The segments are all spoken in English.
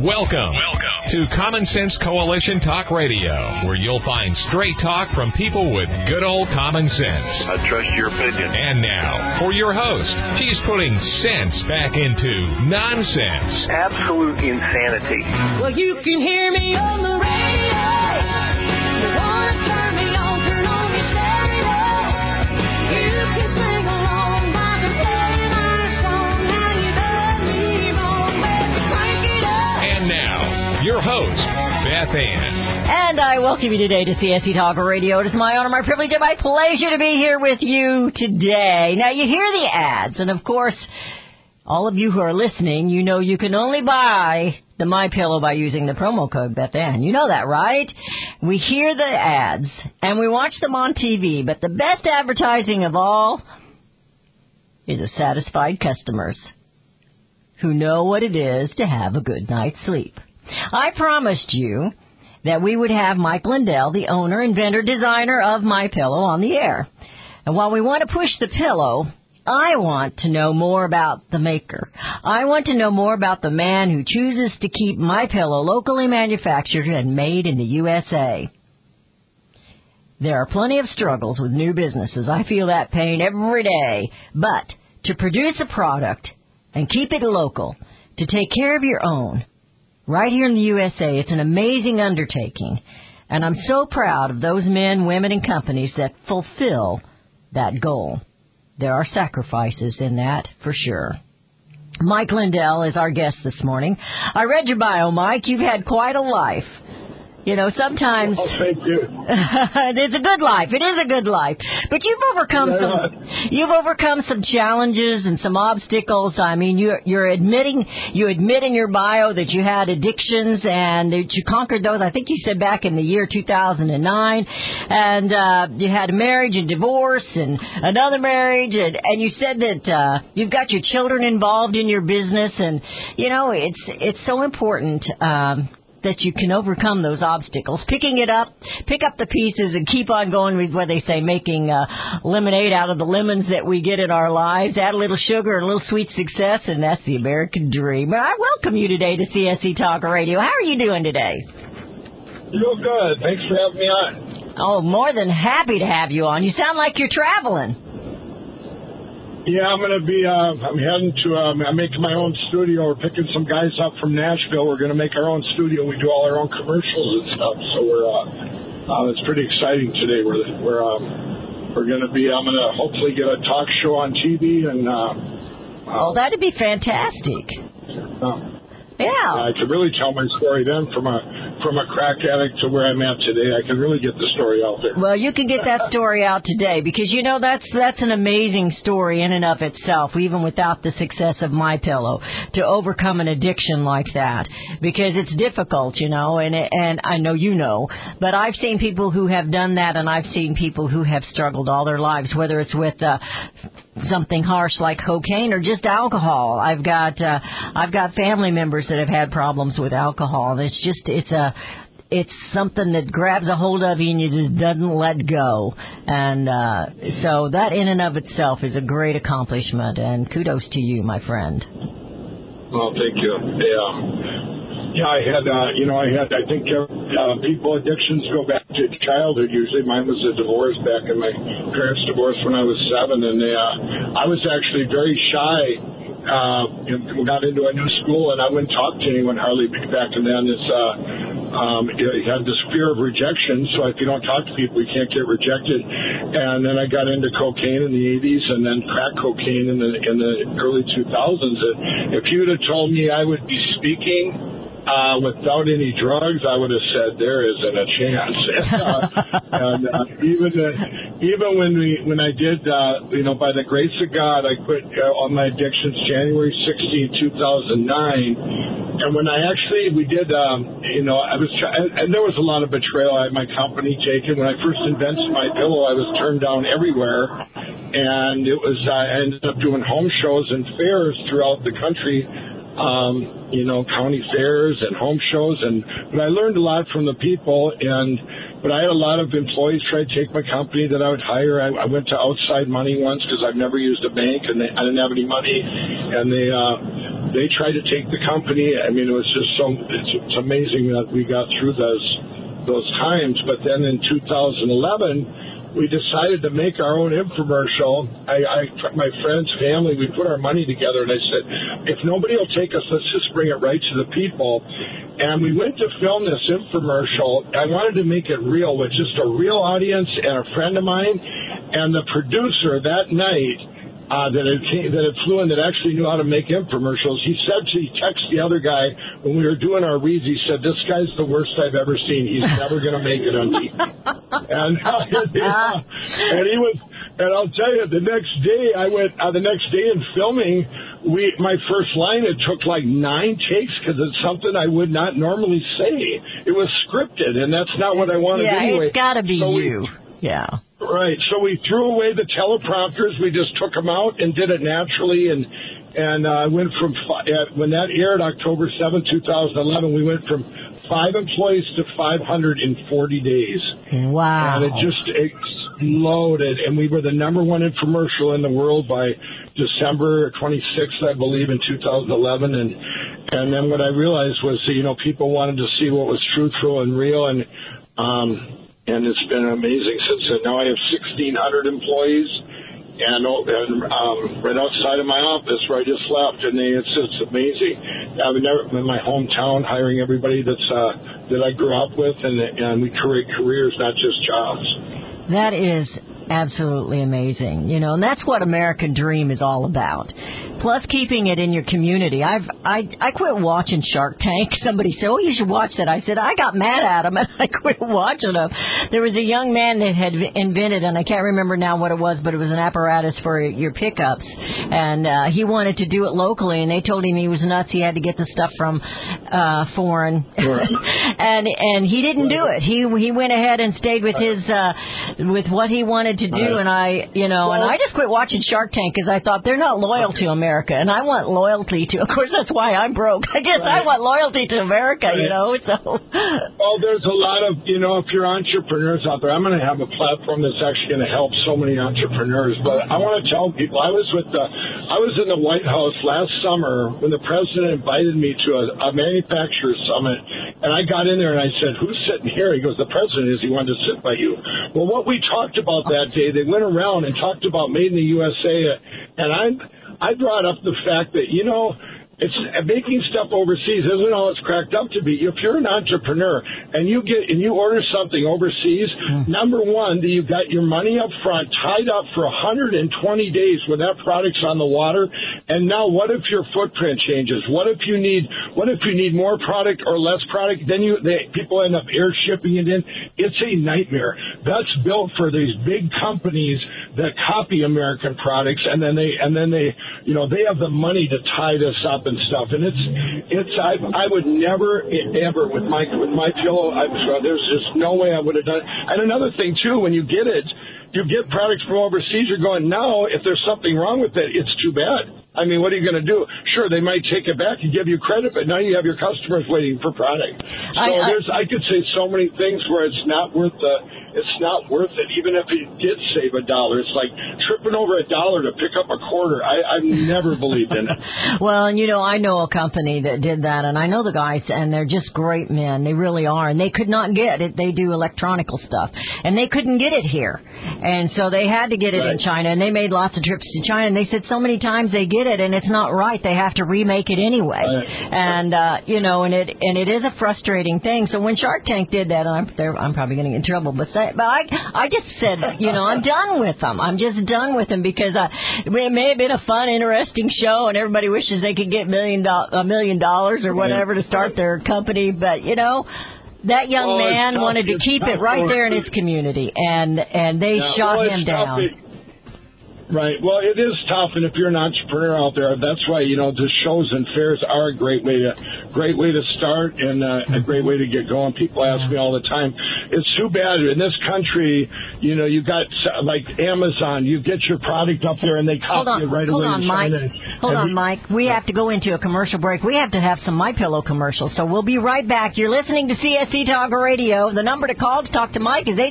Welcome to Common Sense Coalition Talk Radio, where you'll find straight talk from people with good old common sense. I trust your opinion. And now, for your host, she's putting sense back into nonsense. Absolute insanity. Well, you can hear me on the radio. You want to turn me on, turn on your stereo. You can sing along while I'm playing our song. How you done me wrong, baby, crank it up. And now, your host, Beth Ann. And I welcome you today to CSC Talk Radio. It is my honor, my privilege, and my pleasure to be here with you today. Now, you hear the ads, and of course, all of you who are listening, you know you can only buy the MyPillow by using the promo code BethAnn. You know that, right? We hear the ads, and we watch them on TV, but the best advertising of all is the satisfied customers who know what it is to have a good night's sleep. I promised you that we would have Mike Lindell, the owner, inventor, designer of MyPillow, on the air. And while we want to push the pillow, I want to know more about the maker. I want to know more about the man who chooses to keep MyPillow locally manufactured and made in the USA. There are plenty of struggles with new businesses. I feel that pain every day. But to produce a product and keep it local, to take care of your own, right here in the USA, it's an amazing undertaking. And I'm so proud of those men, women, and companies that fulfill that goal. There are sacrifices in that, for sure. Mike Lindell is our guest this morning. I read your bio, Mike. You've had quite a life. You know, sometimes... Oh, thank you. It's a good life. It is a good life. But you've overcome some challenges and some obstacles. I mean, you admit in your bio that you had addictions and that you conquered those. I think you said back in the year 2009. And you had a marriage and divorce and another marriage. And you said that you've got your children involved in your business. And, you know, it's so important that you can overcome those obstacles. Pick up the pieces and keep on going with what they say, making lemonade out of the lemons that we get in our lives. Add a little sugar and a little sweet success, and that's the American dream. I welcome you today to CSC Talk Radio. How are you doing today? Real good. Thanks for having me on. Oh, more than happy to have you on. You sound like you're traveling. Yeah, I'm going to be, I'm heading to, I'm making my own studio. We're picking some guys up from Nashville. We're going to make our own studio. We do all our own commercials and stuff. So it's pretty exciting today. We're going to be, I'm going to hopefully get a talk show on TV and, that'd be fantastic. Yeah. I could really tell my story then from a crack addict to where I'm at today. I can really get the story out there. Well, you can get that story out today because, you know, that's an amazing story in and of itself, even without the success of MyPillow, to overcome an addiction like that, because it's difficult, you know, and I know you know, but I've seen people who have done that, and I've seen people who have struggled all their lives, whether it's with something harsh like cocaine or just alcohol. I've got family members that have had problems with alcohol, and it's something that grabs a hold of you and you just doesn't let go. And so that in and of itself is a great accomplishment, and kudos to you, my friend. Well, thank you. Yeah, I think people addictions go back to childhood. Usually mine was a divorce back in my parents' divorce when I was 7, and I was actually very shy. We got into a new school, and I wouldn't talk to anyone hardly back then. You had this fear of rejection, so if you don't talk to people, you can't get rejected. And then I got into cocaine in the 80s, and then crack cocaine in the early 2000s. If you'd have told me I would be speaking without any drugs, I would have said there isn't a chance. Even when I did, by the grace of God, I quit all my addictions January 16, 2009. And when we did, and there was a lot of betrayal. I had my company taken. When I first invented MyPillow, I was turned down everywhere. And I ended up doing home shows and fairs throughout the country. County fairs and home shows, but I learned a lot from the people, but I had a lot of employees try to take my company that I would hire. I went to outside money once because I've never used a bank, and I didn't have any money, and they tried to take the company. I mean, it was just it's amazing that we got through those times. But then in 2011, we decided to make our own infomercial. My friends, family, we put our money together, and I said, if nobody will take us, let's just bring it right to the people. And we went to film this infomercial. I wanted to make it real with just a real audience and a friend of mine. And the producer that night that had flew in that actually knew how to make infomercials, he texted the other guy when we were doing our reads, he said, this guy's the worst I've ever seen. He's never going to make it on TV. And he was, and I'll tell you, the next day in filming, my first line, it took like 9 takes because it's something I would not normally say. It was scripted, and that's not what I wanted anyway. Yeah, it's got to be you. Yeah. Right. So we threw away the teleprompters. We just took them out and did it naturally. And went from, when that aired October 7, 2011, we went from 5 employees to 540 days. Wow. And it just exploded. And we were the number one infomercial in the world by December 26th, I believe, in 2011. And then what I realized was, people wanted to see what was truthful and real. And it's been amazing since then. Now I have 1,600 employees, and right outside of my office where I just left, and it's amazing. I've never in my hometown hiring everybody that I grew up with, and we create careers, not just jobs. That is absolutely amazing, and that's what American Dream is all about. Plus, keeping it in your community. I quit watching Shark Tank. Somebody said, "Oh, you should watch that." I said, I got mad at them, and I quit watching them. There was a young man that had invented, and I can't remember now what it was, but it was an apparatus for your pickups, and he wanted to do it locally, and they told him he was nuts. He had to get the stuff from foreign, and he didn't do it. He went ahead and stayed with his with what he wanted to do, and I just quit watching Shark Tank because I thought they're not loyal to America, and I want loyalty to. Of course, that's why I'm broke. I guess I want loyalty to America, So. Well, there's a lot of if you're entrepreneurs out there, I'm going to have a platform that's actually going to help so many entrepreneurs. But I want to tell people, I was in the White House last summer when the president invited me to a manufacturers summit, and I got in there and I said, "Who's sitting here?" He goes, "The president is. He wanted to sit by you." Well, what we talked about that day, they went around and talked about Made in the USA, and I brought up the fact that, it's making stuff overseas isn't all it's cracked up to be. If you're an entrepreneur and you order something overseas, number one, you got your money up front tied up for 120 days when that product's on the water. And now what if your footprint changes? What if you need more product or less product? Then people end up air shipping it in. It's a nightmare. That's built for these big companies that copy American products, and then they have the money to tie this up and stuff, and I would never ever with my pillow. There's just no way I would have done it. And another thing too, when you get products from overseas, you're going, now if there's something wrong with it, it's too bad. I mean, what are you going to do? Sure, they might take it back and give you credit, but now you have your customers waiting for product. So I could say so many things where it's not worth it, even if it did save $1. It's like tripping over $1 to pick up a quarter. I've never believed in it. Well, and I know a company that did that, and I know the guys, and they're just great men. They really are, and they could not get it. They do electronical stuff, and they couldn't get it here, and so they had to get it in China, and they made lots of trips to China, and they said so many times they get it, and it's not right. They have to remake it anyway, and and it is a frustrating thing. So when Shark Tank did that, I'm probably going to get in trouble, but I just said, I'm done with them. I'm just done with them because it may have been a fun, interesting show, and everybody wishes they could get $1 million or whatever to start their company. But that young man wanted to keep it right there in his community, and they shot him down. Right. Well, it is tough, and if you're an entrepreneur out there, that's why the shows and fairs are a great way to start and a great way to get going. People ask me all the time. It's too bad in this country. You got like Amazon. You get your product up there, and they copy it right away. Hold on, Mike. We have to go into a commercial break. We have to have some MyPillow commercials, so we'll be right back. You're listening to CSC Talk Radio. The number to call to talk to Mike is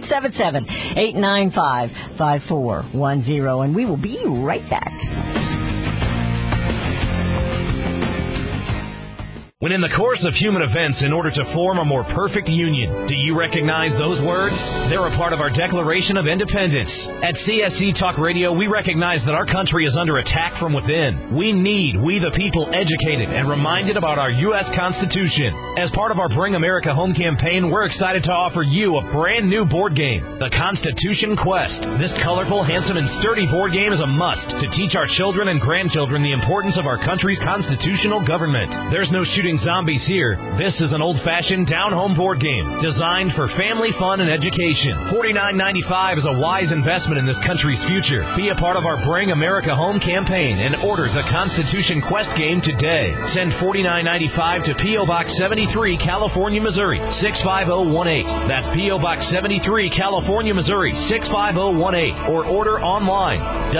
877-895-5410, and we will be right back. when in the course of human events in order to form a more perfect union. Do you recognize those words? They're a part of our Declaration of Independence. At CSC Talk Radio, we recognize that our country is under attack from within. We the people, educated and reminded about our U.S. Constitution. As part of our Bring America Home campaign, we're excited to offer you a brand new board game, the Constitution Quest. This colorful, handsome, and sturdy board game is a must to teach our children and grandchildren the importance of our country's constitutional government. There's no shooting zombies here. This is an old-fashioned down-home board game designed for family fun and education. $49.95 is a wise investment in this country's future. Be a part of our Bring America Home campaign and order the Constitution Quest game today. Send $49.95 to P.O. Box 73, California, Missouri, 65018. That's P.O. Box 73, California, Missouri, 65018. Or order online,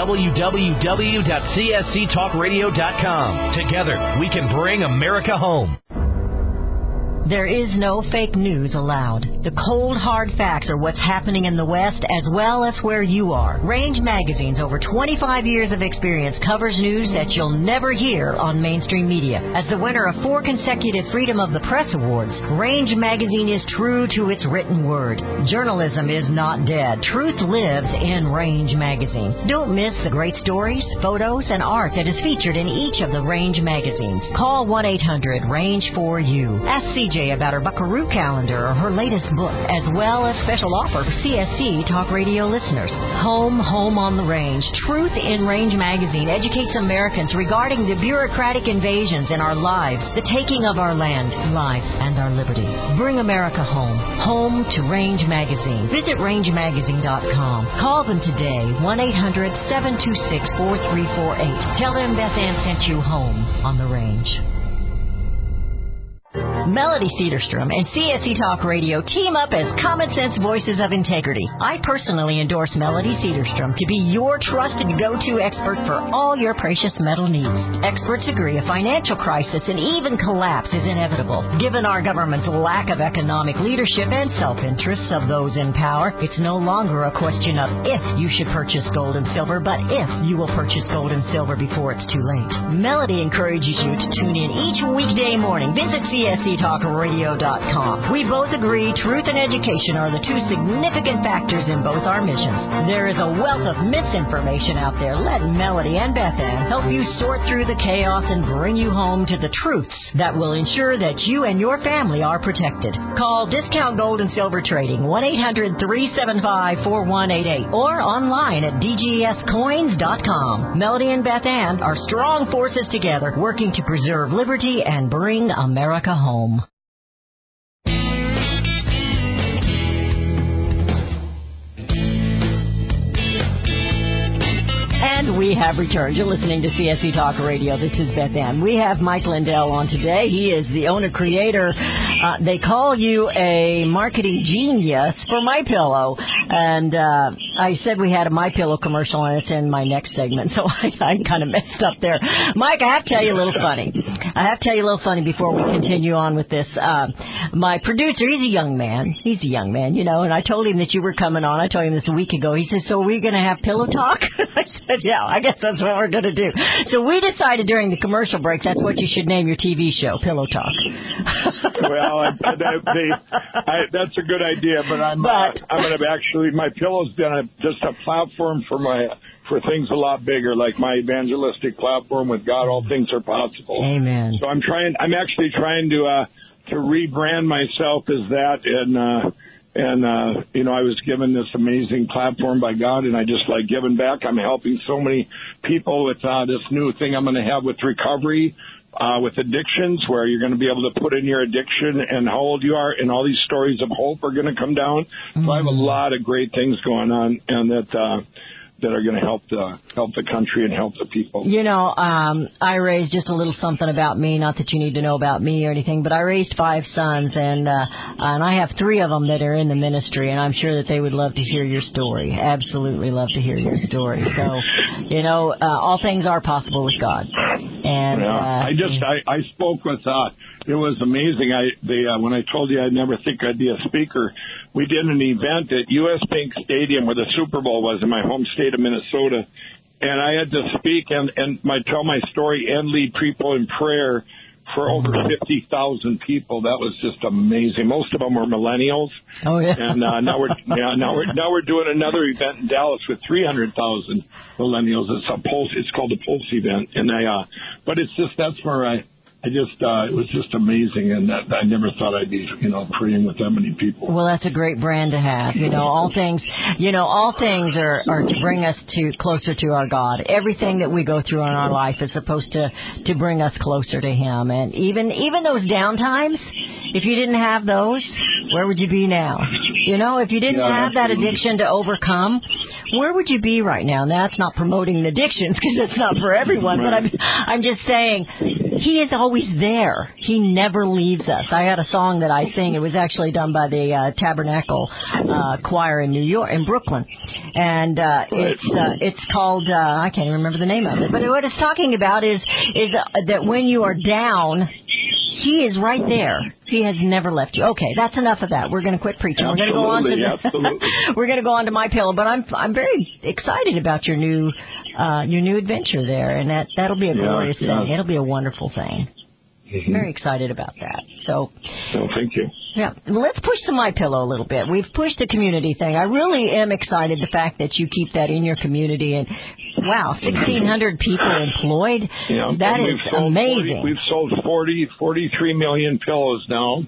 www.csctalkradio.com. Together, we can bring America home. There is no fake news allowed. The cold, hard facts are what's happening in the West as well as where you are. Range Magazine's over 25 years of experience covers news that you'll never hear on mainstream media. As the winner of 4 consecutive Freedom of the Press Awards, Range Magazine is true to its written word. Journalism is not dead. Truth lives in Range Magazine. Don't miss the great stories, photos, and art that is featured in each of the Range magazines. Call 1-800-RANGE-4U. Ask CJ about her Buckaroo calendar or her latest book, as well as special offer for CSC Talk Radio listeners. Home on the Range. Truth in Range Magazine educates Americans regarding the bureaucratic invasions in our lives, the taking of our land, life, and our liberty. Bring America home. Home to Range Magazine. Visit rangemagazine.com. Call them today, 1-800-726-4348. Tell them Beth Ann sent you home on the Range. Melody Cedarstrom and CSC Talk Radio team up as common sense voices of integrity. I personally endorse Melody Cedarstrom to be your trusted go-to expert for all your precious metal needs. Experts agree a financial crisis and even collapse is inevitable. Given our government's lack of economic leadership and self-interests of those in power, it's no longer a question of if you should purchase gold and silver, but if you will purchase gold and silver before it's too late. Melody encourages you to tune in each weekday morning. Visit CSCTalkRadio.com. We both agree truth and education are the 2 significant factors in both our missions. There is a wealth of misinformation out there. Let Melody and Beth Ann help you sort through the chaos and bring you home to the truths that will ensure that you and your family are protected. Call Discount Gold and Silver Trading, 1-800-375-4188, or online at DGScoins.com. Melody and Beth Ann are strong forces together, working to preserve liberty and bring America home. And we have returned. You're listening to CSC Talk Radio. This is Beth Ann. We have Mike Lindell on today. He is the owner-creator. They call you a marketing genius for MyPillow. And I said we had a MyPillow commercial, and it's in my next segment, so I kind of messed up there. Mike, I have to tell you a little funny. Before we continue on with this. My producer, he's a young man, you know, and I told him that you were coming on. I told him this a week ago. He said, so are we going to have pillow talk? I said, yeah, I guess that's what we're going to do. So we decided during the commercial break that's what you should name your TV show, Pillow Talk. Well, that's a good idea, but I'm going to actually, my Pillow's done just a platform for things a lot bigger, like my evangelistic platform with God, all things are possible. Amen. So I'm actually trying to rebrand myself as that, and you know, I was given this amazing platform by God, and I just like giving back. I'm helping so many people with this new thing I'm going to have with recovery, with addictions, where you're going to be able to put in your addiction and how old you are, and all these stories of hope are going to come down. So I have a lot of great things going on, and that are going to help the country and help the people. You know, I raised just a little something about me, not that you need to know about me or anything, but I raised 5 sons, and I have 3 of them that are in the ministry, and I'm sure that they would love to hear your story. Absolutely love to hear your story. So, you know, all things are possible with God. And I spoke with. It was amazing. When I told you I'd never think I'd be a speaker, we did an event at U.S. Bank Stadium where the Super Bowl was in my home state of Minnesota, and I had to speak and tell my story and lead people in prayer for over 50,000 people. That was just amazing. Most of them were millennials. Oh yeah. And now we're doing another event in Dallas with 300,000 millennials. It's called the Pulse event, and but it's just that's where it was just amazing, and I never thought I'd be, praying with that many people. Well, that's a great brand to have. All things are to bring us closer to our God. Everything that we go through in our life is supposed to bring us closer to Him. And even those down times, if you didn't have those, where would you be now? If you didn't have that addiction to overcome, where would you be right now? Now, that's not promoting addictions because it's not for everyone, Right. but I'm just saying He is always there. He never leaves us. I had a song that I sing. It was actually done by the Tabernacle Choir in New York, in Brooklyn, and it's called I can't even remember the name of it. But what it's talking about is that when you are down, He is right there. He has never left you. Okay, that's enough of that. We're going to quit preaching. Absolutely, We're going to go on to My Pillow. But I'm very excited about your new adventure there, and that'll be a glorious thing. It'll be a wonderful thing. Mm-hmm. Very excited about that. So thank you. Yeah, well, let's push the My Pillow a little bit. We've pushed the community thing. I really am excited the fact that you keep that in your community, and wow, 1,600 people employed. That is amazing. We've sold 43 million pillows now,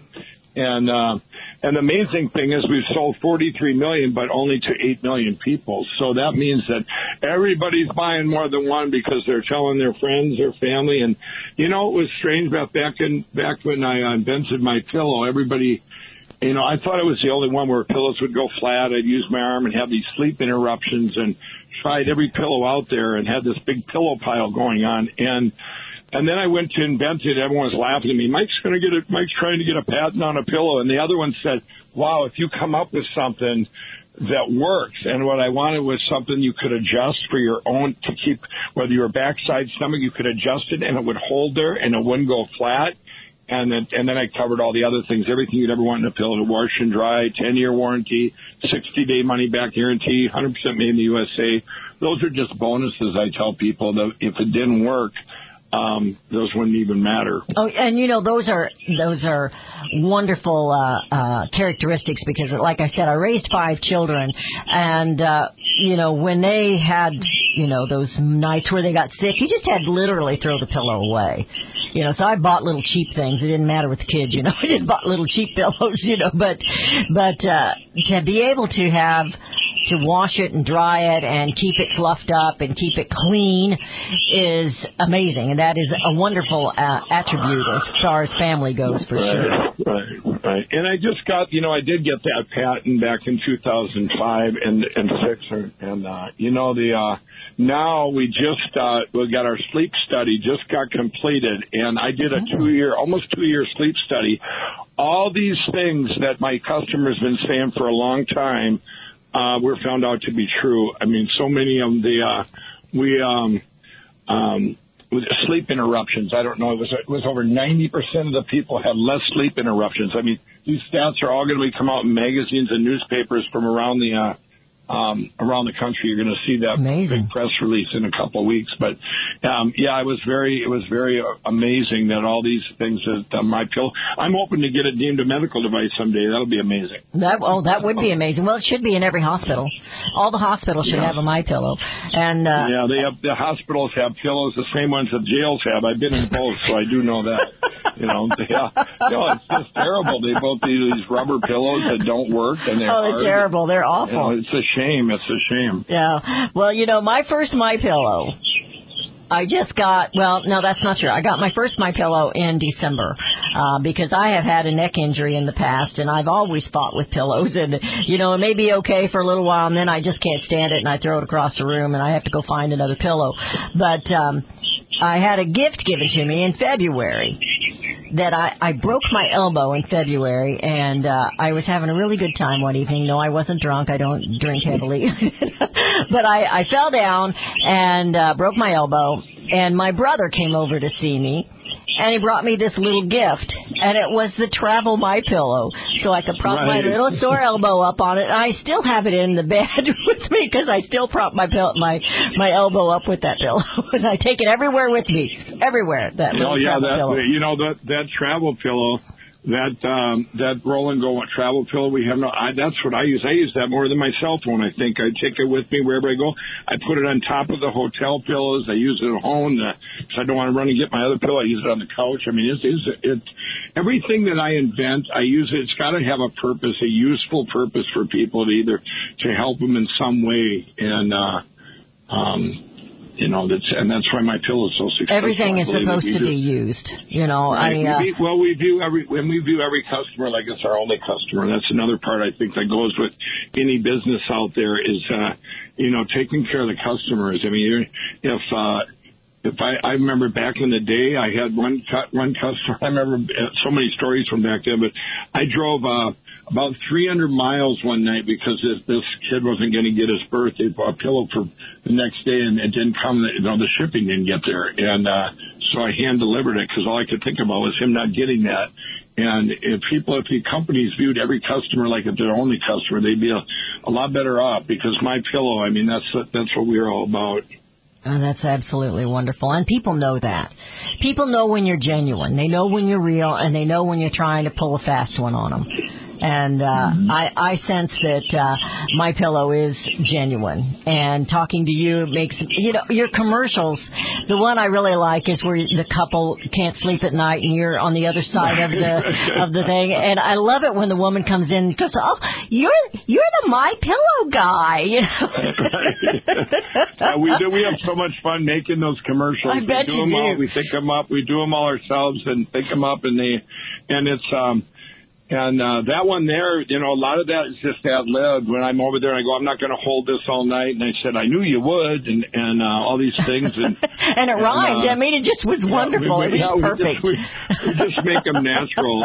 and the amazing thing is we've sold 43 million, but only to 8 million people. So that means that everybody's buying more than one because they're telling their friends, their family. And it was strange about back when I invented My Pillow. Everybody, I thought I was the only one where pillows would go flat. I'd use my arm and have these sleep interruptions, and tried every pillow out there and had this big pillow pile going on. And then I went to invent it. Everyone was laughing at me. Mike's trying to get a patent on a pillow. And the other one said, wow, if you come up with something that works. And what I wanted was something you could adjust for your own, to keep, whether your backside stomach, you could adjust it and it would hold there and it wouldn't go flat. And then I covered all the other things, everything you'd ever want in a pillow, to wash and dry, 10-year warranty, 60-day money-back guarantee, 100% made in the USA. Those are just bonuses I tell people that if it didn't work, those wouldn't even matter. Oh, and those are wonderful characteristics because, like I said, I raised 5 children, and when they had those nights where they got sick, you just had to literally throw the pillow away. So I bought little cheap things. It didn't matter with the kids, I just bought little cheap pillows, but to be able to wash it and dry it and keep it fluffed up and keep it clean is amazing. And that is a wonderful attribute as far as family goes, for sure. Right. And I just got, I did get that patent back in 2005 and 6. And now we got our sleep study just got completed. And I did a almost 2-year sleep study. All these things that my customers been saying for a long time, were found out to be true. I mean, so many of with sleep interruptions. I don't know. It was over 90% of the people had less sleep interruptions. I mean, these stats are all going to come out in magazines and newspapers from around the country. You're going to see that big press release in a couple of weeks. But it was very amazing that all these things that My Pillow. I'm hoping to get it deemed a medical device someday. That'll be amazing. That would be amazing. Well, it should be in every hospital. All the hospitals should have a My Pillow. And the hospitals have pillows, the same ones that jails have. I've been in both, so I do know that. It's just terrible. They both do these rubber pillows that don't work, and they're terrible. They're awful. It's a shame. It's a shame. Yeah. Well, my first My Pillow, I just got, no, that's not true. I got my first My Pillow in December because I have had a neck injury in the past, and I've always fought with pillows. And, it may be okay for a little while, and then I just can't stand it, and I throw it across the room, and I have to go find another pillow. But I had a gift given to me in February that I broke my elbow in February, and I was having a really good time one evening. No, I wasn't drunk. I don't drink heavily. But I fell down and broke my elbow, and my brother came over to see me, and he brought me this little gift, and it was the travel My Pillow, so I could prop my little sore elbow up on it. And I still have it in the bed with me because I still prop my elbow up with that pillow, and I take it everywhere with me. everywhere. That little travel pillow. That travel pillow. That roll and go travel pillow we have that's what I use. I use that more than my cell phone. I think I take it with me wherever I go. I put it on top of the hotel pillows. I use it at home because I don't want to run and get my other pillow. I use it on the couch. I mean, it's everything that I invent. I use it. It's got to have a purpose, a useful purpose for people to help them in some way. And that's why my pillow is so successful. Everything is supposed to be used. Right. We view every customer like it's our only customer. That's another part I think that goes with any business out there is, taking care of the customers. I mean, if I remember back in the day, I had one customer. I remember so many stories from back then, but I drove about 300 miles one night because this kid wasn't going to get his birthday pillow for the next day, and it didn't come. The shipping didn't get there, and so I hand delivered it because all I could think about was him not getting that. And if companies viewed every customer like it's their only customer, they'd be a lot better off. Because my pillow, I mean, that's what we're all about. Oh, that's absolutely wonderful. And people know that. People know when you're genuine. They know when you're real, and they know when you're trying to pull a fast one on them. And I sense that My Pillow is genuine. And talking to you makes, your commercials, the one I really like is where the couple can't sleep at night and you're on the other side of the thing. And I love it when the woman comes in and goes, "Oh, you're the My Pillow guy." We have so much fun making those commercials. I bet you do. We think them up. We do them all ourselves and think them up, and it's And that one there, a lot of that is just ad-lib. When I'm over there, I go, I'm not going to hold this all night. And I said, I knew you would, and all these things. And it rhymed. I mean, it just was wonderful. It was perfect. We just make them natural.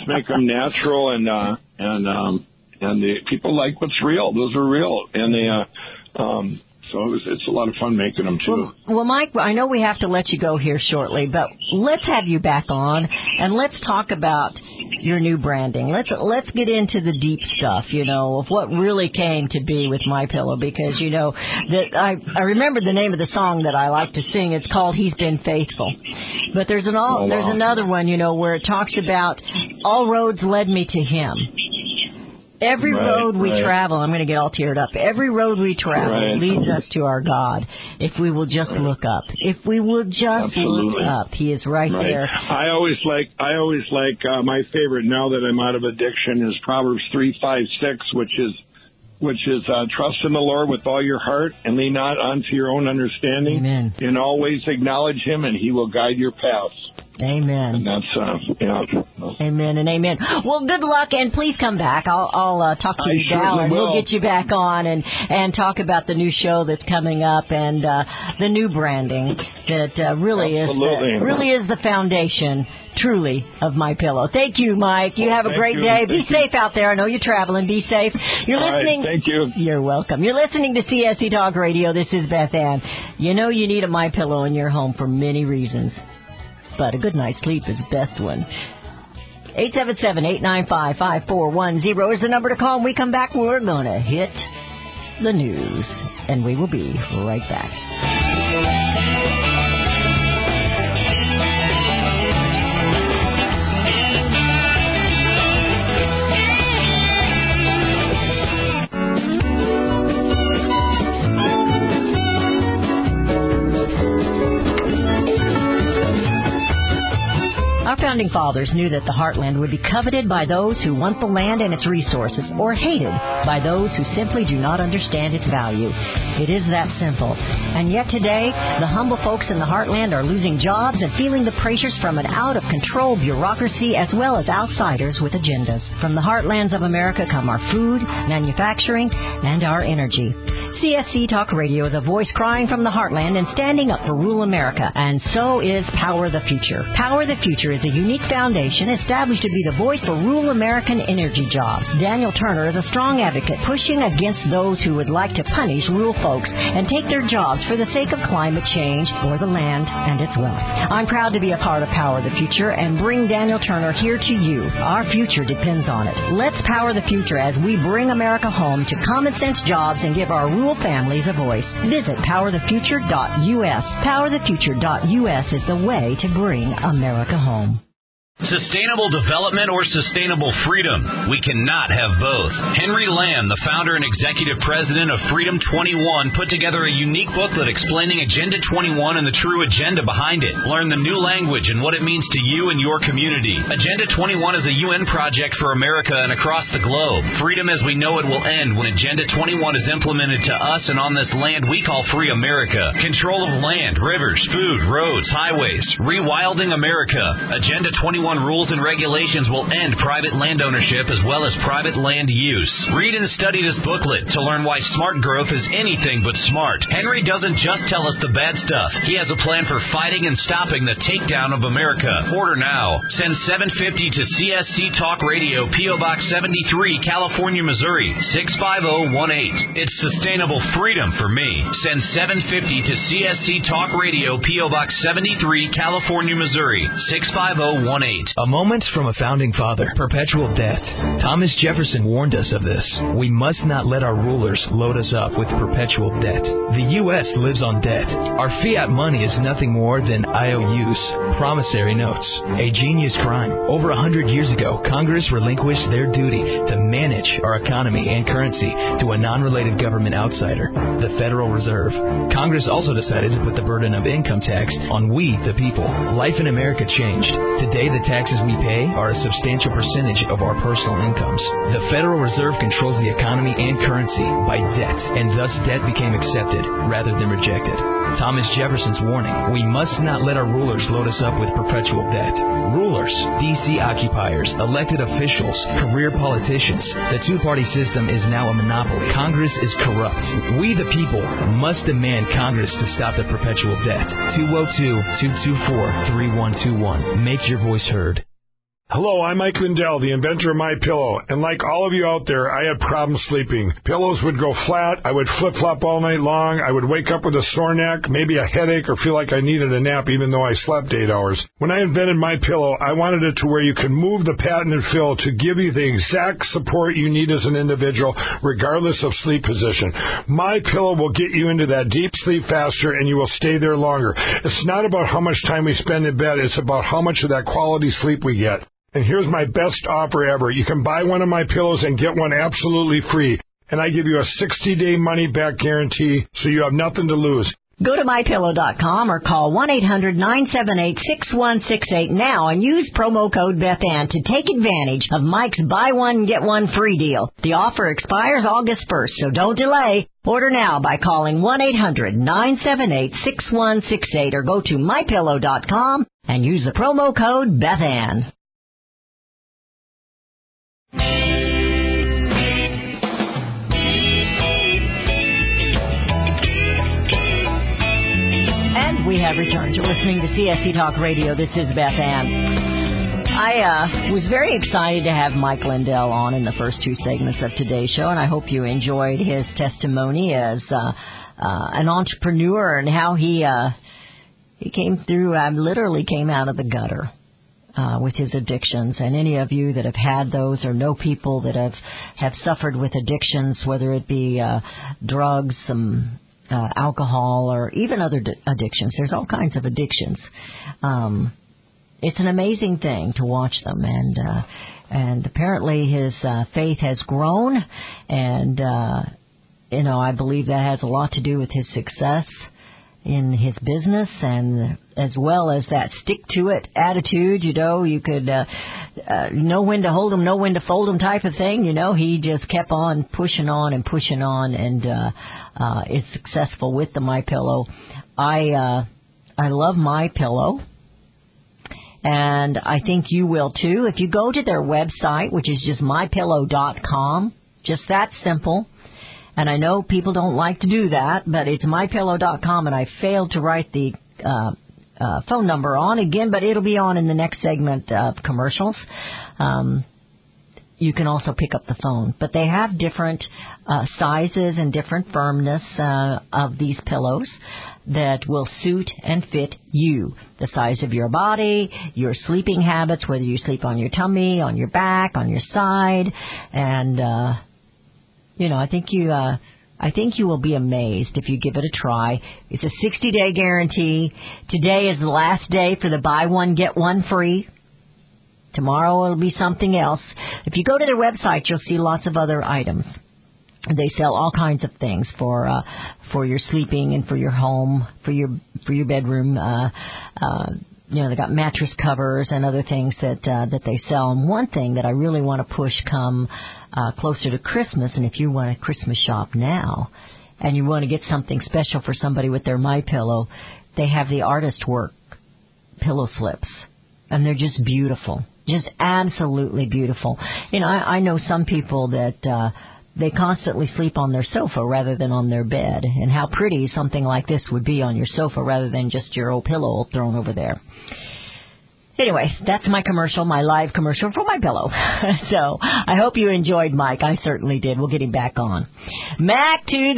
And the people like what's real. Those are real. And so it's a lot of fun making them, too. Well, Mike, I know we have to let you go here shortly, but let's have you back on, and let's talk about your new branding. Let's get into the deep stuff, of what really came to be with My Pillow, because, that I remember the name of the song that I like to sing. It's called He's Been Faithful. But there's another one, where it talks about all roads led me to Him. Every road we travel, I'm going to get all teared up. Every road we travel leads us to our God. If we will just look up. If we will just look up, He is right there. I always like my favorite now that I'm out of addiction is Proverbs 3:5-6, which is trust in the Lord with all your heart and lean not onto your own understanding. Amen. In all ways acknowledge Him and He will guide your paths. Amen. And that's, Amen and amen. Well, good luck, and please come back. I'll talk to you down, and we'll get you back on and talk about the new show that's coming up and the new branding that really is the foundation, truly, of My Pillow. Thank you, Mike. You have a great day. Be safe out there. I know you're traveling. Be safe. You're listening. Thank you. You're welcome. You're listening to CSC Talk Radio. This is Beth Ann. You need a My Pillow in your home for many reasons, but a good night's sleep is the best one. 877-895-5410 is the number to call. When we come back, we're going to hit the news, and we will be right back. Our founding fathers knew that the heartland would be coveted by those who want the land and its resources, or hated by those who simply do not understand its value. It is that simple. And yet today, the humble folks in the heartland are losing jobs and feeling the pressures from an out-of-control bureaucracy as well as outsiders with agendas. From the heartlands of America come our food, manufacturing, and our energy. CSC Talk Radio is a voice crying from the heartland and standing up for rural America. And so is Power the Future. Power the Future is a unique foundation established to be the voice for rural American energy jobs. Daniel Turner is a strong advocate pushing against those who would like to punish rural folks and take their jobs for the sake of climate change or the land and its wealth. I'm proud to be a part of Power the Future and bring Daniel Turner here to you. Our future depends on it. Let's power the future as we bring America home to common sense jobs and give our rural whole families a voice. Visit powerthefuture.us. Powerthefuture.us is the way to bring America home. Sustainable development or sustainable freedom? We cannot have both. Henry Lamb, the founder and executive president of Freedom 21, put together a unique booklet explaining Agenda 21 and the true agenda behind it. Learn the new language and what it means to you and your community. Agenda 21 is a UN project for America and across the globe. Freedom as we know it will end when Agenda 21 is implemented to us and on this land we call free America. Control of land, rivers, food, roads, highways. Rewilding America. Agenda 21 rules and regulations will end private land ownership as well as private land use. Read and study this booklet to learn why smart growth is anything but smart. Henry doesn't just tell us the bad stuff. He has a plan for fighting and stopping the takedown of America. Order now. Send $7.50 to CSC Talk Radio, P.O. Box 73, California, Missouri, 65018. It's sustainable freedom for me. Send $7.50 to CSC Talk Radio, P.O. Box 73, California, Missouri, 65018. A moment from a founding father. Perpetual debt. Thomas Jefferson warned us of this. We must not let our rulers load us up with perpetual debt. The U.S. lives on debt. Our fiat money is nothing more than IOUs, promissory notes. A genius crime. Over 100 years ago, Congress relinquished their duty to manage our economy and currency to a non-related government outsider, the Federal Reserve. Congress also decided to put the burden of income tax on we, the people. Life in America changed. Today, the taxes we pay are a substantial percentage of our personal incomes. The Federal Reserve controls the economy and currency by debt, and thus debt became accepted rather than rejected. Thomas Jefferson's warning, we must not let our rulers load us up with perpetual debt. Rulers, D.C. occupiers, elected officials, career politicians. The two-party system is now a monopoly. Congress is corrupt. We, the people, must demand Congress to stop the perpetual debt. 202-224-3121. Make your voice heard. Hello, I'm Mike Lindell, the inventor of MyPillow, and like all of you out there, I had problems sleeping. Pillows would go flat, I would flip-flop all night long, I would wake up with a sore neck, maybe a headache, or feel like I needed a nap even though I slept 8 hours. When I invented MyPillow, I wanted it to where you can move the patented fill to give you the exact support you need as an individual, regardless of sleep position. MyPillow will get you into that deep sleep faster, and you will stay there longer. It's not about how much time we spend in bed, it's about how much of that quality sleep we get. And here's my best offer ever. You can buy one of my pillows and get one absolutely free. And I give you a 60-day money-back guarantee, so you have nothing to lose. Go to MyPillow.com or call 1-800-978-6168 now and use promo code BethAnn to take advantage of Mike's buy one, get one free deal. The offer expires August 1st, so don't delay. Order now by calling 1-800-978-6168 or go to MyPillow.com and use the promo code BethAnn. And we have returned to listening to CSC Talk Radio. This is Beth Ann. I was very excited to have Mike Lindell on in the first two segments of today's show, and I hope you enjoyed his testimony as an entrepreneur and how he came through, literally came out of the gutter. With his addictions, and any of you that have had those or know people that have suffered with addictions, whether it be drugs, alcohol, or even other addictions. There's all kinds of addictions. It's an amazing thing to watch them, and apparently his faith has grown, and I believe that has a lot to do with his success in his business, and as well as that stick-to-it attitude. You could know when to hold them, know when to fold them type of thing. He just kept on pushing on, and is successful with the MyPillow. I love MyPillow, and I think you will too. If you go to their website, which is just MyPillow.com, just that simple. And I know people don't like to do that, but it's MyPillow.com, and I failed to write the phone number on again, but it'll be on in the next segment of commercials. You can also pick up the phone. But they have different sizes and different firmness of these pillows that will suit and fit you. The size of your body, your sleeping habits, whether you sleep on your tummy, on your back, on your side, and I think I think you will be amazed if you give it a try. It's a 60-day guarantee. Today is the last day for the buy one, get one free. Tomorrow it'll be something else. If you go to their website, you'll see lots of other items. They sell all kinds of things for your sleeping and for your home, for your bedroom. They got mattress covers and other things that they sell. And one thing that I really want to push come closer to Christmas, and if you want a Christmas shop now, and you want to get something special for somebody with their MyPillow, they have the artist work pillow slips, and they're just beautiful, just absolutely beautiful. I know some people that they constantly sleep on their sofa rather than on their bed. And how pretty something like this would be on your sofa rather than just your old pillow thrown over there. Anyway, that's my commercial, my live commercial for MyPillow. So I hope you enjoyed Mike. I certainly did. We'll get him back on. Back to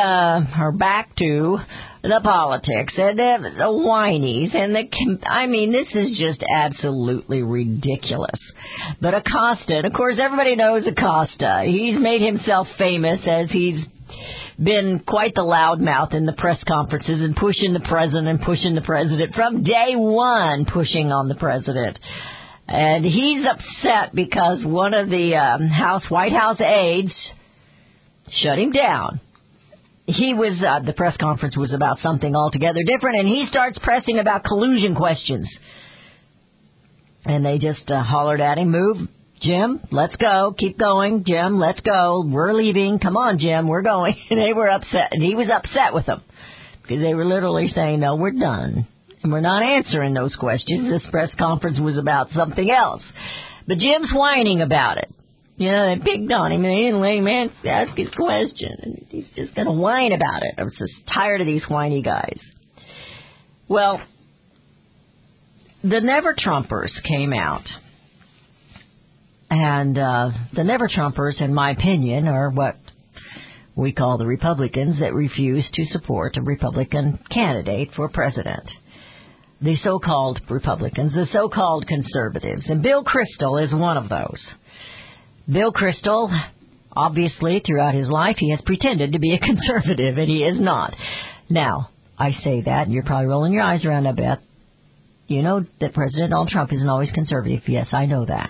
the politics and the whinies and this is just absolutely ridiculous. But Acosta, and of course everybody knows Acosta. He's made himself famous as he's been quite the loudmouth in the press conferences and pushing the president from day one, pushing on the president. And he's upset because one of the White House aides shut him down. The press conference was about something altogether different, and he starts pressing about collusion questions. And they just hollered at him, move, Jim, let's go, keep going, Jim, let's go, we're leaving, come on, Jim, we're going. And they were upset, and he was upset with them, because they were literally saying, no, we're done, and we're not answering those questions. This press conference was about something else. But Jim's whining about it. They picked on him, and they didn't let him ask his question. And he's just going to whine about it. I was just tired of these whiny guys. Well, the Never-Trumpers came out. And the Never-Trumpers, in my opinion, are what we call the Republicans that refuse to support a Republican candidate for president. The so-called Republicans, the so-called conservatives. And Bill Kristol is one of those. Bill Kristol, obviously, throughout his life, he has pretended to be a conservative, and he is not. Now, I say that, and you're probably rolling your eyes around, I bet. You know that President Donald Trump isn't always conservative. Yes, I know that.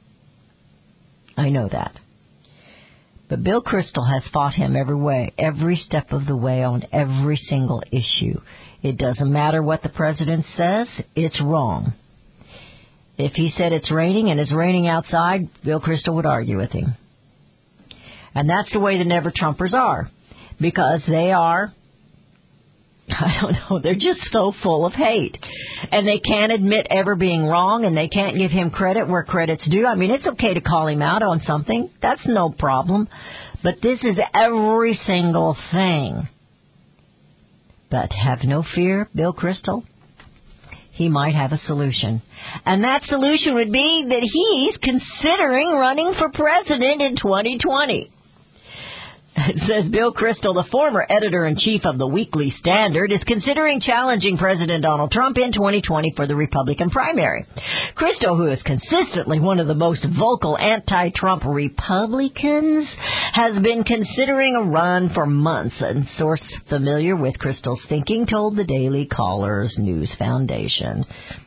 I know that. But Bill Kristol has fought him every step of the way on every single issue. It doesn't matter what the president says, it's wrong. If he said it's raining and it's raining outside, Bill Kristol would argue with him. And that's the way the Never-Trumpers are. Because they are, I don't know, they're just so full of hate. And they can't admit ever being wrong, and they can't give him credit where credit's due. I mean, it's okay to call him out on something. That's no problem. But this is every single thing. But have no fear, Bill Kristol. He might have a solution. And that solution would be that he's considering running for president in 2020. It says Bill Kristol, the former editor-in-chief of the Weekly Standard, is considering challenging President Donald Trump in 2020 for the Republican primary. Kristol, who is consistently one of the most vocal anti-Trump Republicans, has been considering a run for months, and source familiar with Kristol's thinking told the Daily Caller's News Foundation.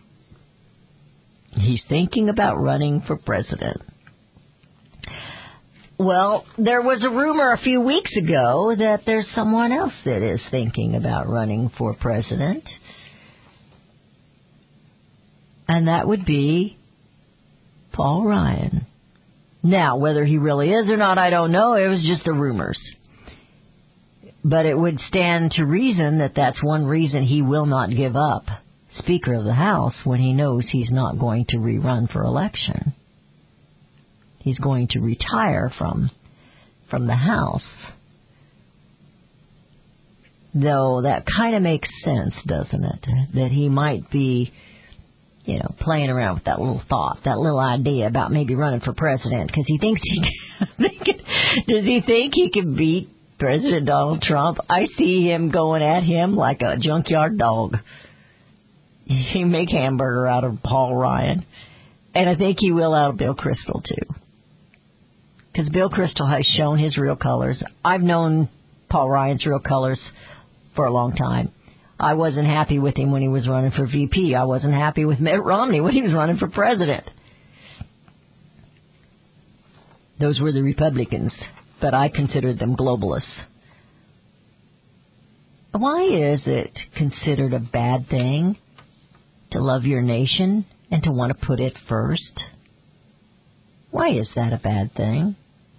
He's thinking about running for president. Well, there was a rumor a few weeks ago that there's someone else that is thinking about running for president. And that would be Paul Ryan. Now, whether he really is or not, I don't know. It was just the rumors. But it would stand to reason that that's one reason he will not give up Speaker of the House when he knows he's not going to rerun for election. He's going to retire from the House. Though that kind of makes sense, doesn't it? That he might be, playing around with that little thought, that little idea about maybe running for president, because he thinks does he think he can beat President Donald Trump? I see him going at him like a junkyard dog. He make hamburger out of Paul Ryan. And I think he will out of Bill Kristol, too. Because Bill Kristol has shown his real colors. I've known Paul Ryan's real colors for a long time. I wasn't happy with him when he was running for VP. I wasn't happy with Mitt Romney when he was running for president. Those were the Republicans, but I considered them globalists. Why is it considered a bad thing to love your nation and to want to put it first? Why is that a bad thing?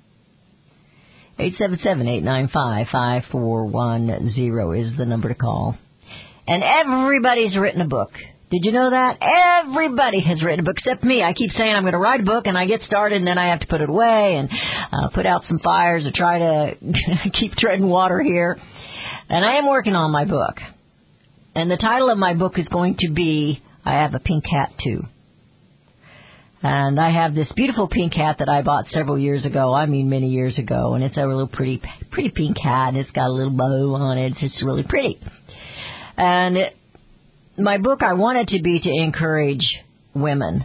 877-895-5410 is the number to call. And everybody's written a book. Did you know that? Everybody has written a book except me. I keep saying I'm going to write a book, and I get started, and then I have to put it away and put out some fires or try to keep treading water here. And I am working on my book. And the title of my book is going to be, I Have a Pink Hat Too. And I have this beautiful pink hat that I bought several years ago. I mean, many years ago. And it's a little pretty pink hat. And it's got a little bow on it. It's just really pretty. And my book, I want it to be to encourage women.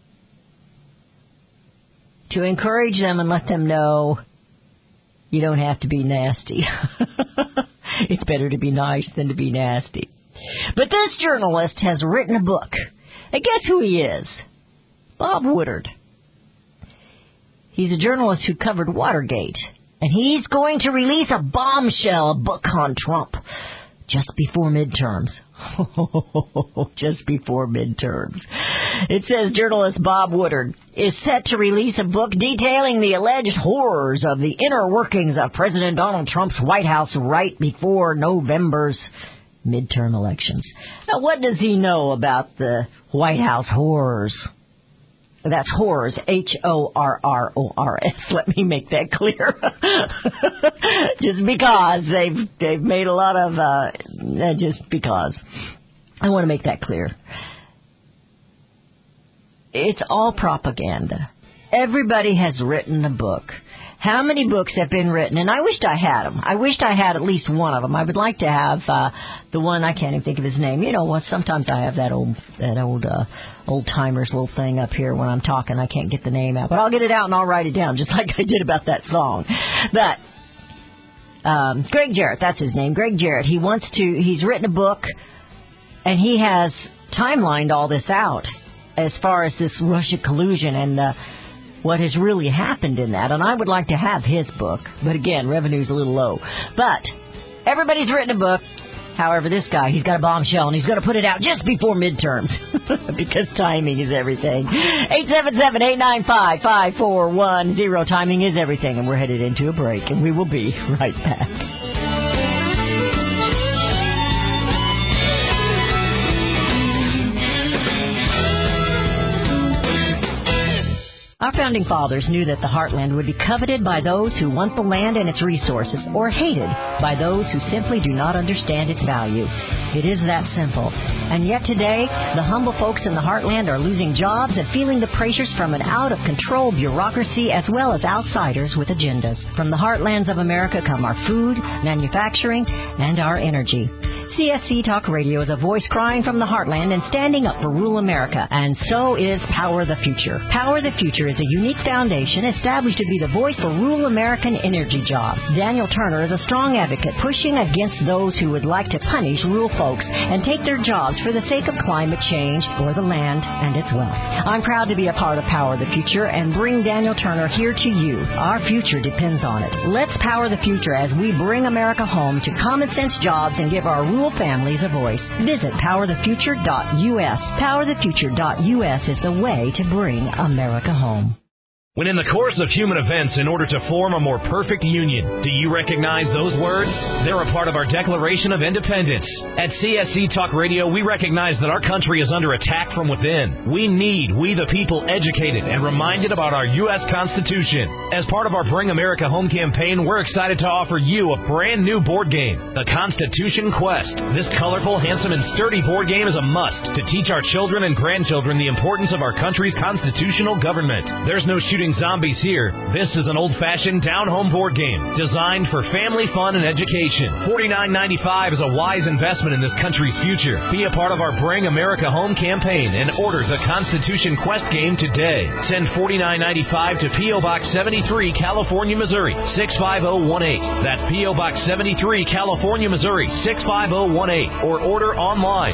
To encourage them and let them know you don't have to be nasty. It's better to be nice than to be nasty. But this journalist has written a book. And guess who he is? Bob Woodward. He's a journalist who covered Watergate. And he's going to release a bombshell book on Trump just before midterms. Just before midterms. It says journalist Bob Woodward is set to release a book detailing the alleged horrors of the inner workings of President Donald Trump's White House right before November's midterm elections. Now, what does he know about the White House horrors? That's horrors, H-O-R-R-O-R-S. Let me make that clear. Just because they've made a lot of, just because. I want to make that clear. It's all propaganda. Everybody has written a book. How many books have been written? And I wished I had them. I wished I had at least one of them. I would like to have the one, I can't even think of his name. You know what? Sometimes I have that old timers little thing up here when I'm talking. I can't get the name out, but I'll get it out and I'll write it down, just like I did about that song. But Greg Jarrett, that's his name, Greg Jarrett. He's written a book, and he has timelined all this out as far as this Russia collusion and what has really happened in that. And I would like to have his book. But again, revenue's a little low. But everybody's written a book. However, this guy, he's got a bombshell, and he's going to put it out just before midterms. Because timing is everything. 877-895-5410. Timing is everything. And we're headed into a break. And we will be right back. Our founding fathers knew that the heartland would be coveted by those who want the land and its resources, or hated by those who simply do not understand its value. It is that simple. And yet today, the humble folks in the heartland are losing jobs and feeling the pressures from an out-of-control bureaucracy as well as outsiders with agendas. From the heartlands of America come our food, manufacturing, and our energy. CSC Talk Radio is a voice crying from the heartland and standing up for rural America, and so is Power the Future. Power the Future is a unique foundation established to be the voice for rural American energy jobs. Daniel Turner is a strong advocate pushing against those who would like to punish rural folks and take their jobs for the sake of climate change or the land and its wealth. I'm proud to be a part of Power the Future and bring Daniel Turner here to you. Our future depends on it. Let's power the future as we bring America home to common sense jobs and give our rural families a voice. Visit powerthefuture.us. Powerthefuture.us is the way to bring America home. When in the course of human events, in order to form a more perfect union, do you recognize those words? They're a part of our Declaration of Independence. At CSC Talk Radio, we recognize that our country is under attack from within. We the people, educated and reminded about our U.S. Constitution. As part of our Bring America Home campaign, we're excited to offer you a brand new board game, the Constitution Quest. This colorful, handsome, and sturdy board game is a must to teach our children and grandchildren the importance of our country's constitutional government. There's no shooting Facing Zombies Here, this is an old-fashioned down-home board game designed for family fun and education. $49.95 is a wise investment in this country's future. Be a part of our Bring America Home campaign and order the Constitution Quest game today. Send $49.95 to P.O. Box 73, California, Missouri, 65018. That's P.O. Box 73, California, Missouri, 65018. Or order online,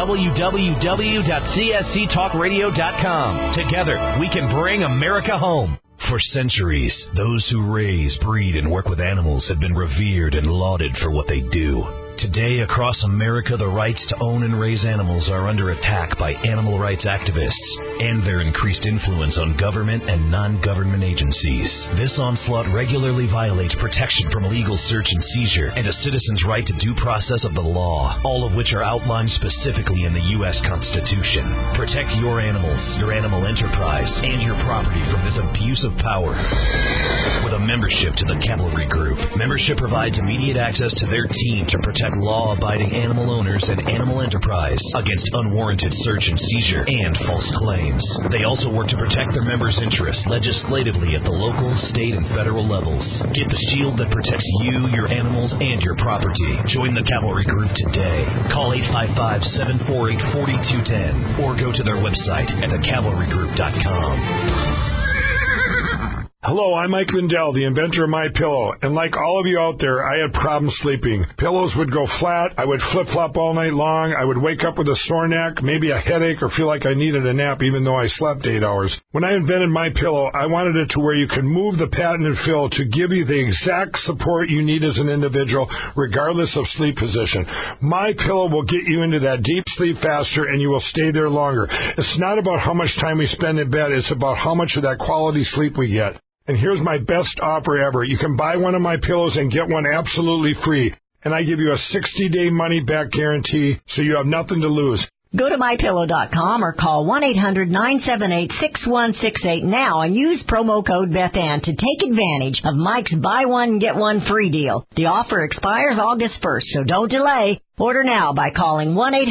www.csctalkradio.com. Together, we can bring America home. For centuries, those who raise, breed, and work with animals have been revered and lauded for what they do. Today, across America, the rights to own and raise animals are under attack by animal rights activists and their increased influence on government and non-government agencies. This onslaught regularly violates protection from illegal search and seizure and a citizen's right to due process of the law, all of which are outlined specifically in the U.S. Constitution. Protect your animals, your animal enterprise, and your property from this abuse of power. With a membership to the Cavalry Group, membership provides immediate access to their team to protect law-abiding animal owners and animal enterprise against unwarranted search and seizure and false claims. They also work to protect their members' interests legislatively at the local, state, and federal levels. Get the shield that protects you, your animals, and your property. Join the Cavalry Group today. Call 855-748-4210 or go to their website at thecavalrygroup.com. Hello, I'm Mike Lindell, the inventor of MyPillow, and like all of you out there, I had problems sleeping. Pillows would go flat, I would flip-flop all night long, I would wake up with a sore neck, maybe a headache, or feel like I needed a nap even though I slept 8 hours. When I invented MyPillow, I wanted it to where you could move the patented fill to give you the exact support you need as an individual, regardless of sleep position. MyPillow will get you into that deep sleep faster, and you will stay there longer. It's not about how much time we spend in bed, it's about how much of that quality sleep we get. And here's my best offer ever. You can buy one of my pillows and get one absolutely free. And I give you a 60-day money-back guarantee, so you have nothing to lose. Go to MyPillow.com or call 1-800-978-6168 now and use promo code BethAnn to take advantage of Mike's buy one, get one free deal. The offer expires August 1st, so don't delay. Order now by calling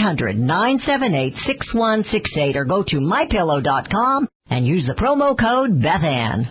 1-800-978-6168 or go to MyPillow.com and use the promo code BethAnn.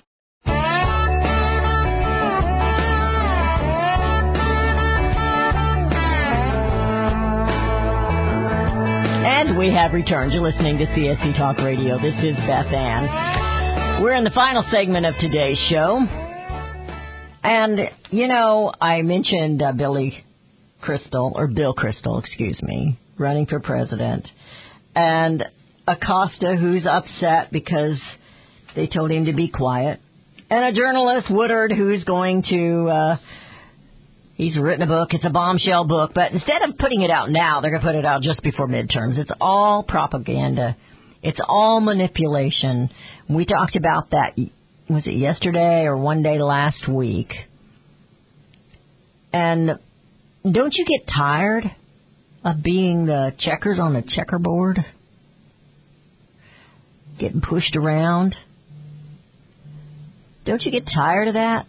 And we have returned. You're listening to CSC Talk Radio. This is Beth Ann. We're in the final segment of today's show. And, you know, I mentioned Bill Kristol, running for president. And Acosta, who's upset because they told him to be quiet. And a journalist, Woodard, who's going to... He's written a book. It's a bombshell book. But instead of putting it out now, they're going to put it out just before midterms. It's all propaganda. It's all manipulation. We talked about that, was it yesterday or one day last week? And don't you get tired of being the checkers on the checkerboard? Getting pushed around? Don't you get tired of that?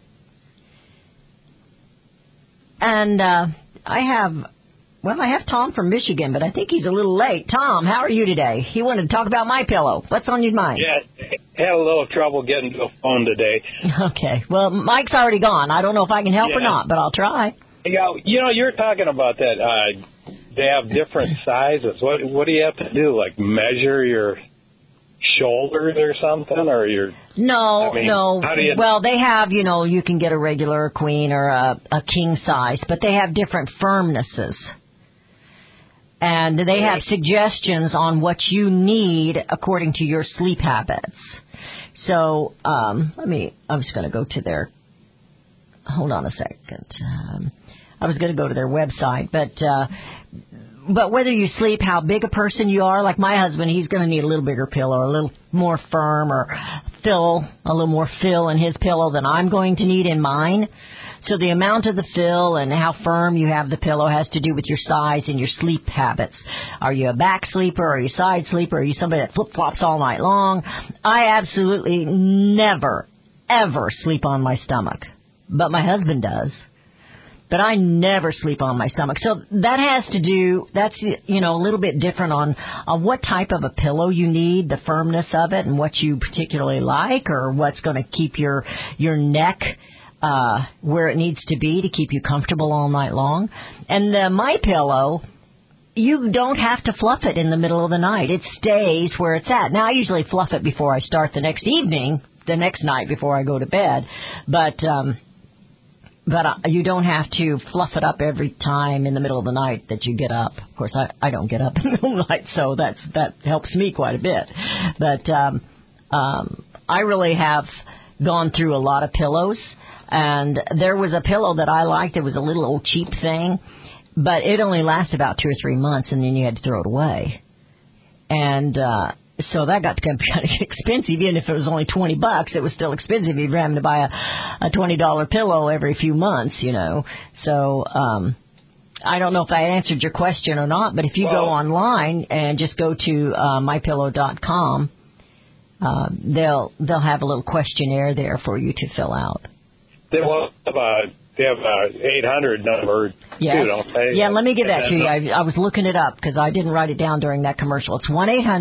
And I have Tom from Michigan, but I think he's a little late. Tom, how are you today? He wanted to talk about MyPillow. What's on your mind? Yeah, had a little trouble getting to the phone today. Okay. Well, Mike's already gone. I don't know if I can help or not, but I'll try. You know, you're talking about that. They have different sizes. What do you have to do? Like measure your shoulders or something, or your... No. How do you... Well, they have, you can get a regular queen or a king size, but they have different firmnesses. And they have suggestions on what you need according to your sleep habits. So, I'm just going to go to their... Hold on a second. I was going to go to their website, but whether you sleep, how big a person you are, like my husband, he's going to need a little bigger pillow, a little more firm, or a little more fill in his pillow than I'm going to need in mine. So the amount of the fill and how firm you have the pillow has to do with your size and your sleep habits. Are you a back sleeper? Are you a side sleeper? Are you somebody that flip-flops all night long? I absolutely never, ever sleep on my stomach. But my husband does. But I never sleep on my stomach. So that has to do, that's, you know, a little bit different on what type of a pillow you need, the firmness of it, and what you particularly like, or what's going to keep your neck where it needs to be to keep you comfortable all night long. And the MyPillow, you don't have to fluff it in the middle of the night. It stays where it's at. Now, I usually fluff it before I start the next night before I go to bed. But you don't have to fluff it up every time in the middle of the night that you get up. Of course, I don't get up in the middle of the night, so that helps me quite a bit. But I really have gone through a lot of pillows, and there was a pillow that I liked. It was a little old cheap thing, but it only lasted about 2 or 3 months, and then you had to throw it away. And so that got to become kind of expensive. Even if it was only $20, it was still expensive. You'd having to buy a $20 pillow every few months, you know. So I don't know if I answered your question or not, but if you go online and just go to mypillow.com, they'll have a little questionnaire there for you to fill out. They have a 800 number, yes. too, don't they? Yeah, let me give that to you. I was looking it up because I didn't write it down during that commercial. It's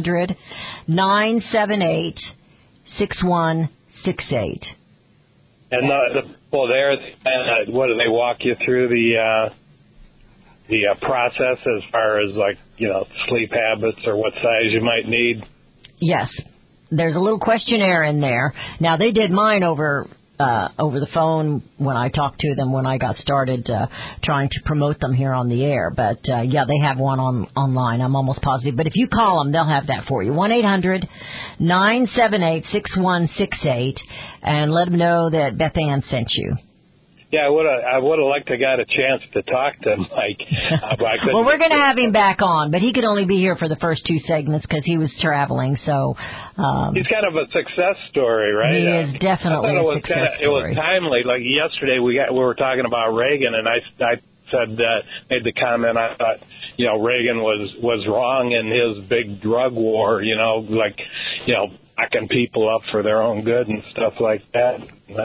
1-800-978-6168. And the people there, what do they walk you through the process as far as, like, you know, sleep habits or what size you might need? Yes. There's a little questionnaire in there. Now, they did mine over the phone when I talked to them when I got started trying to promote them here on the air. But, yeah, they have one online. I'm almost positive. But if you call them, they'll have that for you. 1-800-978-6168, and let them know that Beth Ann sent you. Yeah, I would have liked to got a chance to talk to Mike. Well, we're going to have him back on, but he could only be here for the first 2 segments because he was traveling. So he's kind of a success story, right? He is definitely a success story. It was timely. Like yesterday, we were talking about Reagan, and I said made the comment. I thought, you know, Reagan was wrong in his big drug war. You know, like, you know, backing people up for their own good and stuff like that.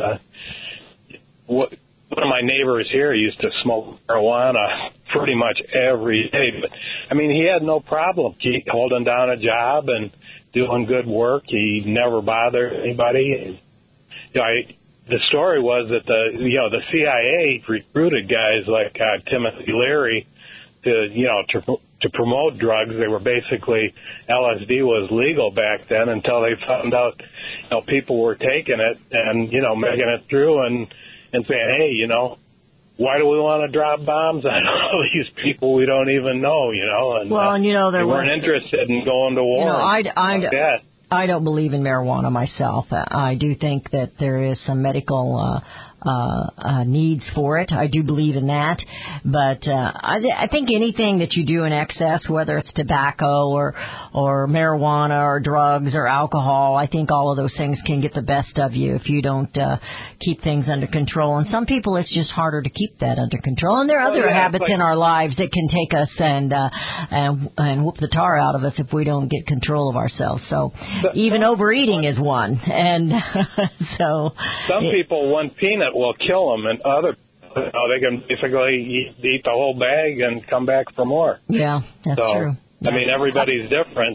One of my neighbors here used to smoke marijuana pretty much every day. But, I mean, he had no problem holding down a job and doing good work. He never bothered anybody. You know, the story was that the CIA recruited guys like Timothy Leary to promote drugs. They were basically, LSD was legal back then until they found out, you know, people were taking it and, you know, making it through and saying, hey, you know, why do we want to drop bombs on all these people we don't even know, you know? And, and you know, they weren't interested in going to war. You know, I don't believe in marijuana myself. I do think that there is some medical needs for it. I do believe in that. But I think anything that you do in excess, whether it's tobacco or marijuana or drugs or alcohol, I think all of those things can get the best of you if you don't keep things under control. And some people, it's just harder to keep that under control. And there are other habits in our lives that can take us and whoop the tar out of us if we don't get control of ourselves. So even overeating is one. And so some people, one peanut will kill them, and other, they can basically eat the whole bag and come back for more. Yeah, that's true. I mean, everybody's different.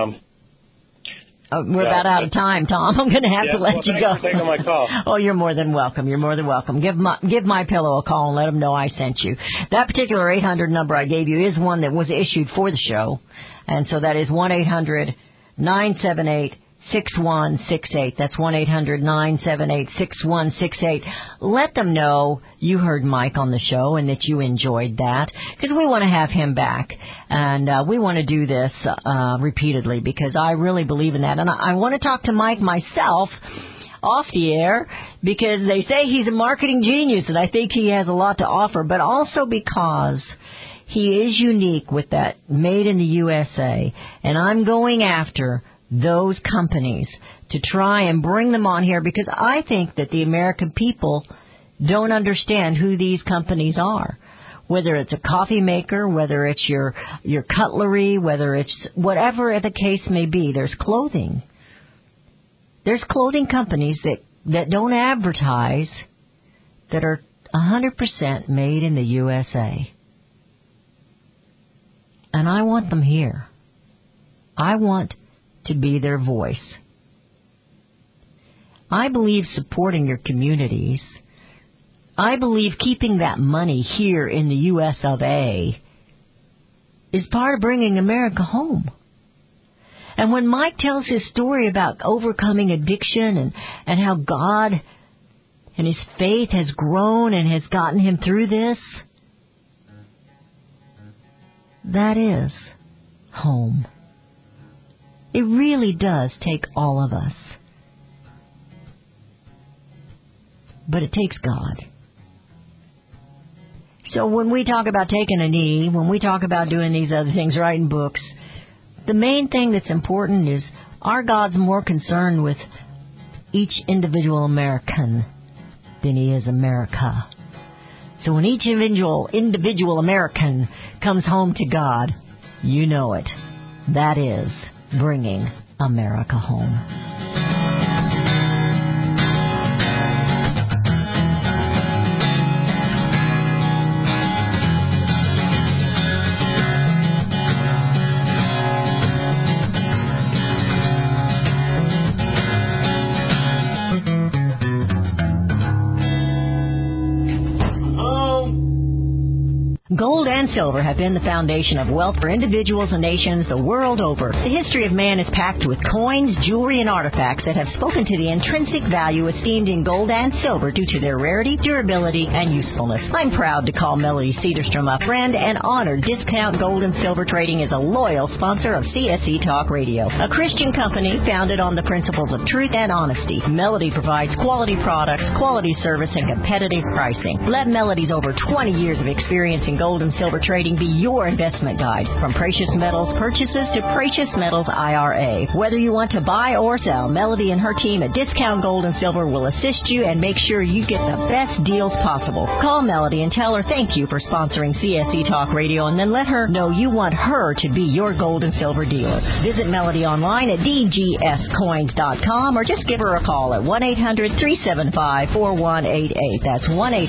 We're about out of time, Tom. I'm going to have to let you go. Thanks for taking my call. Oh, you're more than welcome. You're more than welcome. Give MyPillow a call and let them know I sent you. That particular 800 number I gave you is one that was issued for the show, and so that is 1-800-978-6168. That's 1-800-978-6168. Let them know you heard Mike on the show and that you enjoyed that, because we want to have him back, and we want to do this repeatedly because I really believe in that. And I want to talk to Mike myself off the air because they say he's a marketing genius, and I think he has a lot to offer, but also because he is unique with that made in the USA, and I'm going after those companies to try and bring them on here because I think that the American people don't understand who these companies are. Whether it's a coffee maker, whether it's your cutlery, whether it's whatever the case may be, there's clothing. There's clothing companies that don't advertise, that are 100% made in the USA. And I want them here. I want to be their voice. I believe supporting your communities. I believe keeping that money here in the US of A is part of bringing America home. And when Mike tells his story about overcoming addiction and how God and his faith has grown and has gotten him through this, that is home. It really does take all of us. But it takes God. So when we talk about taking a knee, when we talk about doing these other things, writing books, the main thing that's important is our God's more concerned with each individual American than he is America. So when each individual American comes home to God, you know it. That is bringing America home. Gold and silver have been the foundation of wealth for individuals and nations the world over. The history of man is packed with coins, jewelry, and artifacts that have spoken to the intrinsic value esteemed in gold and silver due to their rarity, durability, and usefulness. I'm proud to call Melody Cedarstrom a friend and honored Discount Gold and Silver Trading is a loyal sponsor of CSC Talk Radio, a Christian company founded on the principles of truth and honesty. Melody provides quality products, quality service, and competitive pricing. Let Melody's over 20 years of experience in gold and silver trading be your investment guide. From precious metals purchases to precious metals IRA. Whether you want to buy or sell, Melody and her team at Discount Gold and Silver will assist you and make sure you get the best deals possible. Call Melody and tell her thank you for sponsoring CSC Talk Radio, and then let her know you want her to be your gold and silver dealer. Visit Melody online at dgscoins.com or just give her a call at 1-800-375-4188. That's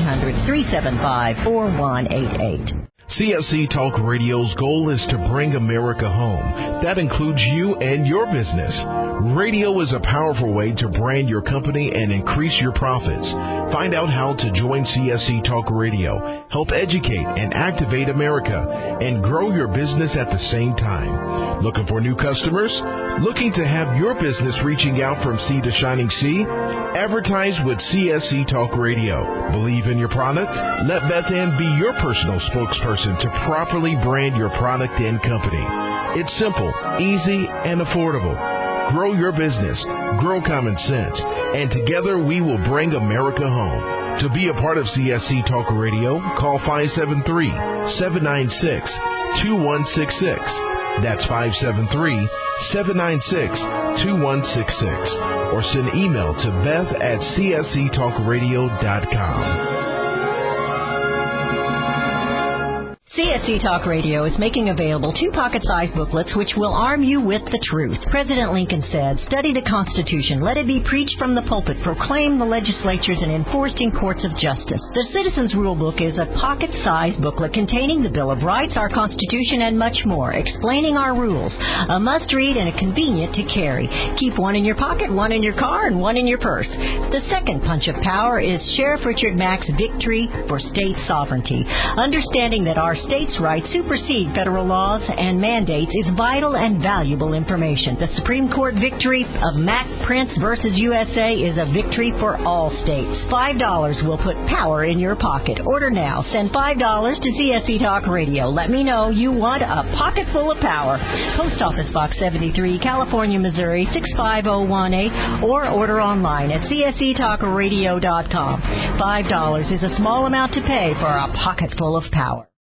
1-800-375-4188. CSC Talk Radio's goal is to bring America home. That includes you and your business. Radio is a powerful way to brand your company and increase your profits. Find out how to join CSC Talk Radio, help educate and activate America, and grow your business at the same time. Looking for new customers? Looking to have your business reaching out from sea to shining sea? Advertise with CSC Talk Radio. Believe in your product? Let Beth Ann be your personal spokesperson to properly brand your product and company. It's simple, easy, and affordable. Grow your business, grow common sense, and together we will bring America home. To be a part of CSC Talk Radio, call 573-796-2166. That's 573-796-2166. Or send email to beth@csctalkradio.com. CSC Talk Radio is making available 2 pocket-sized booklets which will arm you with the truth. President Lincoln said, "Study the Constitution. Let it be preached from the pulpit, proclaimed in the legislatures, and enforced in courts of justice." The Citizens Rule Book is a pocket-sized booklet containing the Bill of Rights, our Constitution, and much more, explaining our rules. A must-read and a convenient to carry. Keep one in your pocket, one in your car, and one in your purse. The second punch of power is Sheriff Richard Mack's Victory for State Sovereignty. Understanding that our states' rights supersede federal laws and mandates is vital and valuable information. The Supreme Court victory of Mack Prince versus USA is a victory for all states. $5 will put power in your pocket. Order now. Send $5 to CSC Talk Radio. Let me know you want a pocket full of power. Post Office Box 73, California, Missouri 65018, or order online at csctalkradio.com. $5 is a small amount to pay for a pocket full of power.